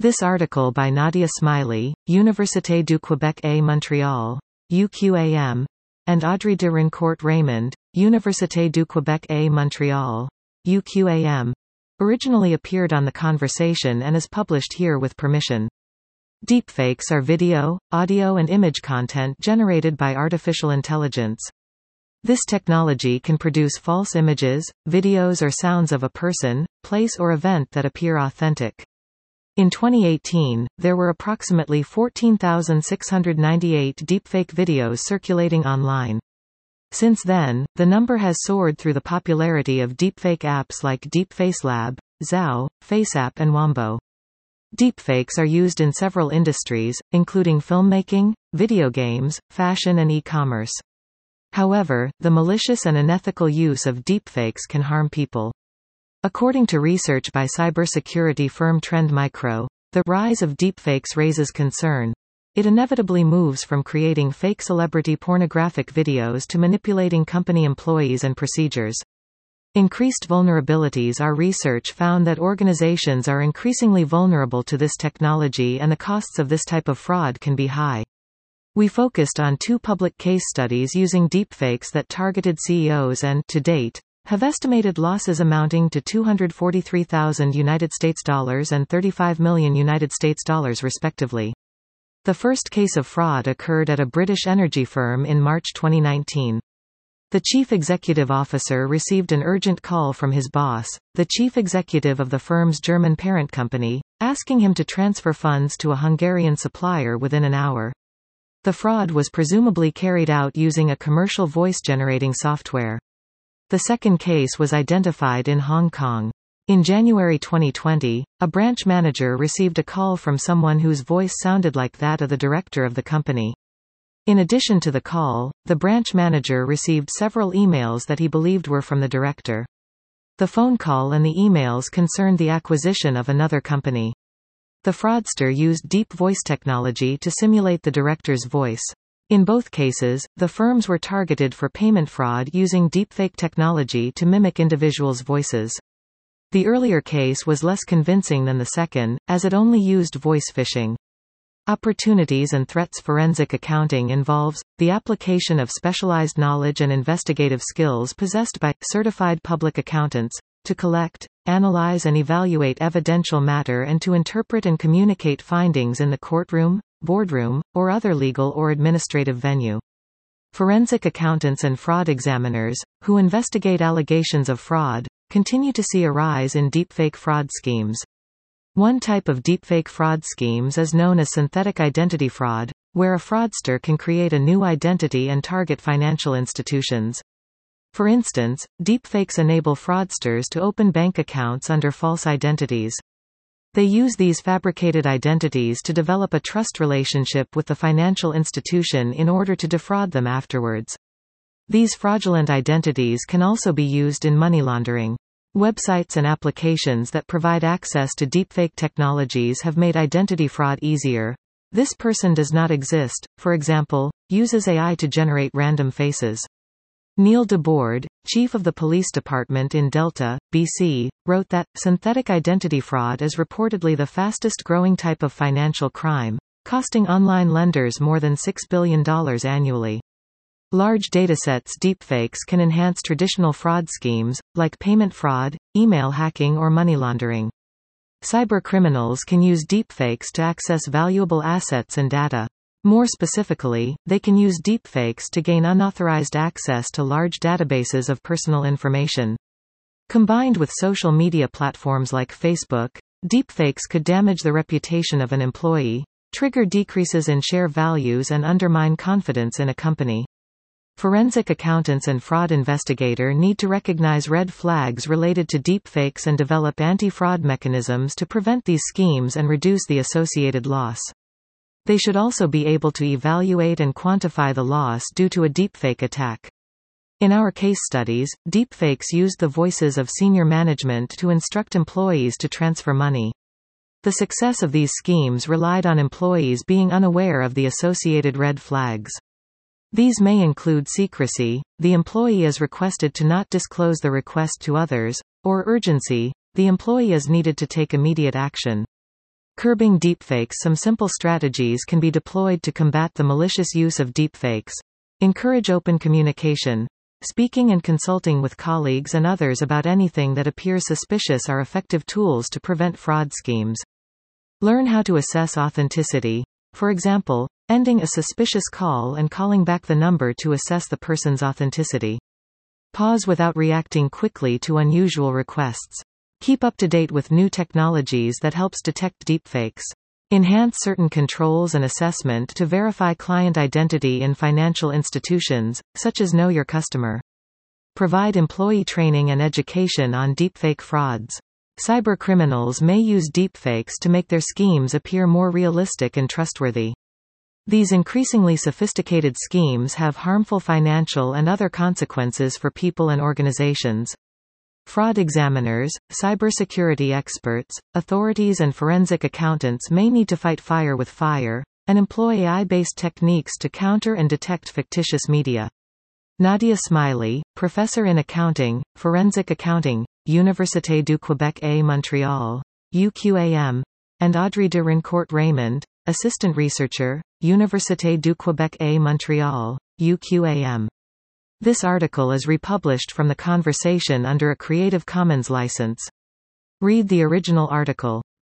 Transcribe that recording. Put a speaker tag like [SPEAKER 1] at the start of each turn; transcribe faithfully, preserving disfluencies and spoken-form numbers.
[SPEAKER 1] This article by Nadia Smiley, Université du Québec à Montréal, U Q A M, and Audrey de Rencourt Raymond, Université du Québec à Montréal, U Q A M, originally appeared on The Conversation and is published here with permission. Deepfakes are video, audio and image content generated by artificial intelligence. This technology can produce false images, videos or sounds of a person, place or event that appear authentic. In twenty eighteen, there were approximately fourteen thousand six hundred ninety-eight deepfake videos circulating online. Since then, the number has soared through the popularity of deepfake apps like DeepFaceLab, Zao, FaceApp and Wombo. Deepfakes are used in several industries, including filmmaking, video games, fashion and e-commerce. However, the malicious and unethical use of deepfakes can harm people. According to research by cybersecurity firm Trend Micro, the rise of deepfakes raises concern. It inevitably moves from creating fake celebrity pornographic videos to manipulating company employees and procedures. Increased vulnerabilities. Our research found that organizations are increasingly vulnerable to this technology and the costs of this type of fraud can be high. We focused on two public case studies using deepfakes that targeted C E Os and, to date, have estimated losses amounting to two hundred forty-three thousand United States dollars and thirty-five million United States dollars respectively. The first case of fraud occurred at a British energy firm in March twenty nineteen. The chief executive officer received an urgent call from his boss, the chief executive of the firm's German parent company, asking him to transfer funds to a Hungarian supplier within an hour. The fraud was presumably carried out using a commercial voice-generating software. The second case was identified in Hong Kong. In January twenty twenty, a branch manager received a call from someone whose voice sounded like that of the director of the company. In addition to the call, the branch manager received several emails that he believed were from the director. The phone call and the emails concerned the acquisition of another company. The fraudster used deep voice technology to simulate the director's voice. In both cases, the firms were targeted for payment fraud using deepfake technology to mimic individuals' voices. The earlier case was less convincing than the second, as it only used voice phishing. Opportunities and threats. Forensic accounting involves the application of specialized knowledge and investigative skills possessed by certified public accountants to collect, analyze and evaluate evidential matter and to interpret and communicate findings in the courtroom, boardroom, or other legal or administrative venue. Forensic accountants and fraud examiners, who investigate allegations of fraud, continue to see a rise in deepfake fraud schemes. One type of deepfake fraud schemes is known as synthetic identity fraud, where a fraudster can create a new identity and target financial institutions. For instance, deepfakes enable fraudsters to open bank accounts under false identities. They use these fabricated identities to develop a trust relationship with the financial institution in order to defraud them afterwards. These fraudulent identities can also be used in money laundering. Websites and applications that provide access to deepfake technologies have made identity fraud easier. This person does not exist, for example, uses A I to generate random faces. Neil DeBoard, chief of the police department in Delta, B C, wrote that, synthetic identity fraud is reportedly the fastest growing type of financial crime, costing online lenders more than six billion dollars annually. Large datasets. Deepfakes can enhance traditional fraud schemes, like payment fraud, email hacking or money laundering. Cybercriminals can use deepfakes to access valuable assets and data. More specifically, they can use deepfakes to gain unauthorized access to large databases of personal information. Combined with social media platforms like Facebook, deepfakes could damage the reputation of an employee, trigger decreases in share values and undermine confidence in a company. Forensic accountants and fraud investigators need to recognize red flags related to deepfakes and develop anti-fraud mechanisms to prevent these schemes and reduce the associated loss. They should also be able to evaluate and quantify the loss due to a deepfake attack. In our case studies, deepfakes used the voices of senior management to instruct employees to transfer money. The success of these schemes relied on employees being unaware of the associated red flags. These may include secrecy, the employee is requested to not disclose the request to others, or urgency, the employee is needed to take immediate action. Curbing deepfakes. Some simple strategies can be deployed to combat the malicious use of deepfakes. Encourage open communication. Speaking and consulting with colleagues and others about anything that appears suspicious are effective tools to prevent fraud schemes. Learn how to assess authenticity. For example, ending a suspicious call and calling back the number to assess the person's authenticity. Pause without reacting quickly to unusual requests. Keep up to date with new technologies that helps detect deepfakes. Enhance certain controls and assessment to verify client identity in financial institutions, such as Know Your Customer. Provide employee training and education on deepfake frauds. Cybercriminals may use deepfakes to make their schemes appear more realistic and trustworthy. These increasingly sophisticated schemes have harmful financial and other consequences for people and organizations. Fraud examiners, cybersecurity experts, authorities and forensic accountants may need to fight fire with fire, and employ A I-based techniques to counter and detect fictitious media. Nadia Smiley, professor in accounting, forensic accounting, Université du Québec à Montréal, U Q A M, and Audrey de Rincourt-Raymond, assistant researcher, Université du Québec à Montréal, U Q A M. This article is republished from the conversation under a Creative Commons license. Read the original article.